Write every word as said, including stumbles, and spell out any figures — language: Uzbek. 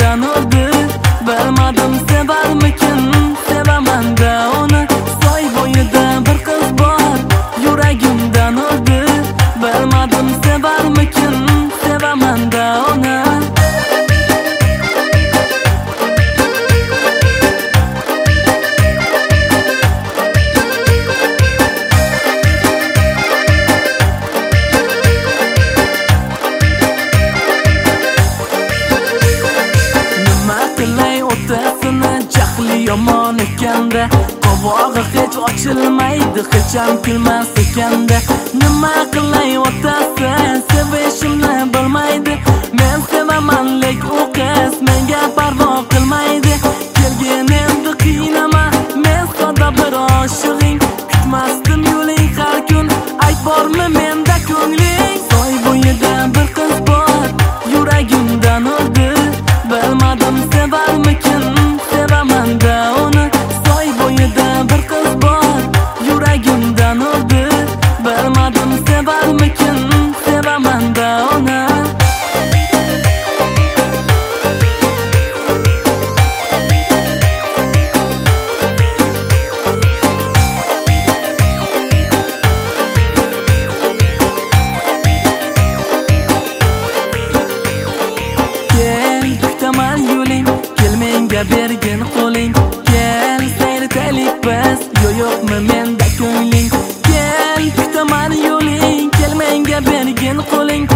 yuragimdan urdi. Bilmadim sevarmikin, sevaman-da uni. Soy bo'yida bir qiz bor, yuragimdan urdi. Bilmadim sevarmikin, sevaman-da uni. Jahli yomon ekanda, qovog'i hech ochilmaydi, hech ham kulmas ekanda. Nima qilay otasi, sevishimni bilmaydi. Men sevaman lek u qiz menga parvo qilmaydi. Kelgin endi qiynama, men soda bir oshig'ing. Kutmasdim yo'ling har kun, ayt bormi menda ko'ngling. Soy bo'yida bir qiz bor, yuragimdan urdi. Bilmadim sevarmikin, sevaman-da uni. Soy bo'yida bir qiz bor, yuragimdan urdi. Bilmadim sevarmikin, sevaman-da uni. Bergin qo'ling, kel sayritaylik biz. Yo yo'qmi menda ko'ngling? Kel kutaman yo'ling, kel menga bergin qo'ling.